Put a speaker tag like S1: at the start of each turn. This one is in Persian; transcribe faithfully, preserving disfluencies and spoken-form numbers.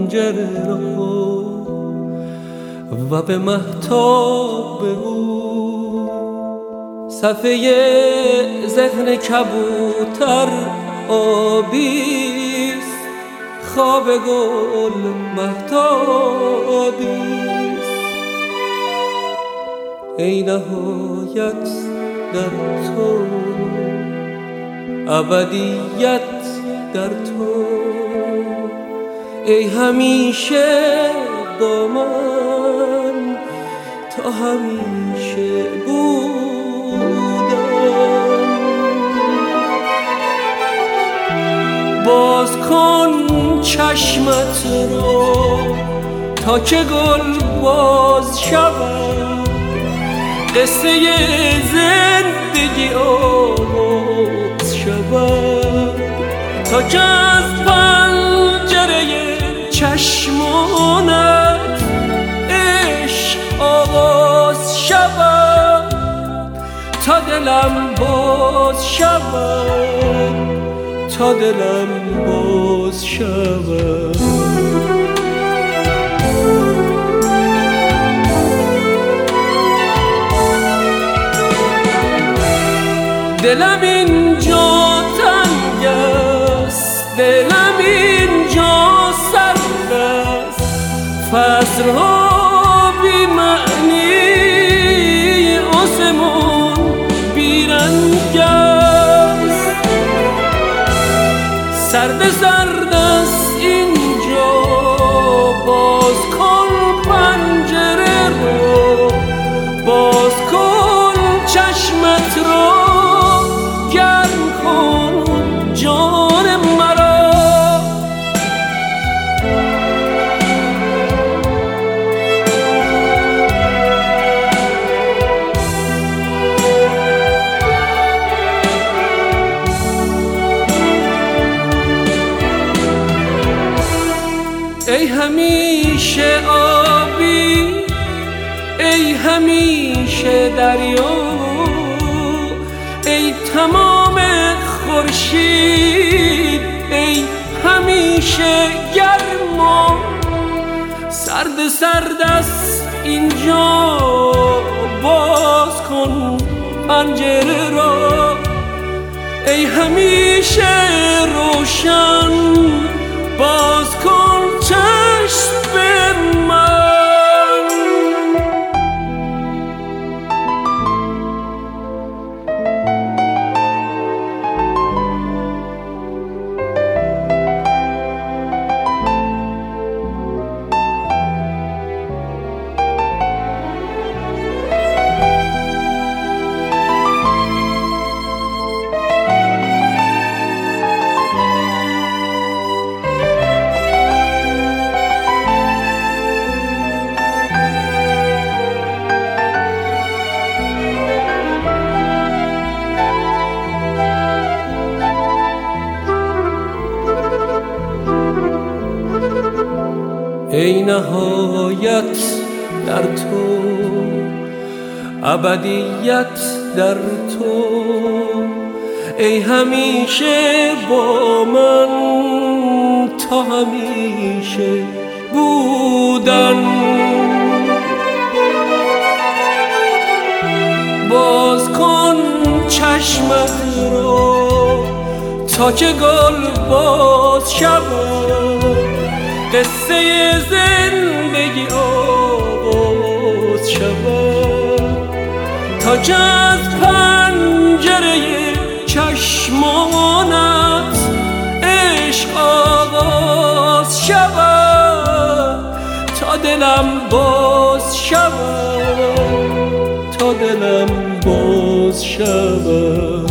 S1: پنجره رو و به مهتاب او صفحه ذهن کبوتر آبیست، خواب گل مهتابیست. ای نهایت در تو، ابدیت در تو، ای همیشه با من تا همیشه بودم. باز کن چشمت رو تا که گل باز شود، قصه زندگی آغاز شود، تا که از پنجره چشمانت عشق آغاز شود، تا دلم باز شود، تا دلم باز شود. دلم اینجا تنگ است، دلم اینجا سرد است، فصلها بی معنی، آسمون بی رنگ است. سرد سرد است اینجا، باز کن پنجره رو، باز کن چشمت رو، گرم کن جان مرا. ای همیشه آبی، ای همیشه دریا، ای تمام خورشید، ای همیشه گرما. سرد سرد است اینجا، باز کن پنجره را، ای همیشه روشن، باز کن چشم به من. ای نهایت در تو، ابدیت در تو، ای همیشه با من تا همیشه بودن. باز کن چشمت رو تا که گل باز شود، قصه زندگی آغاز شود، تا که از پنجره چشمانت عشق آغاز شود، تا دلم باز شود، تا دلم باز شود.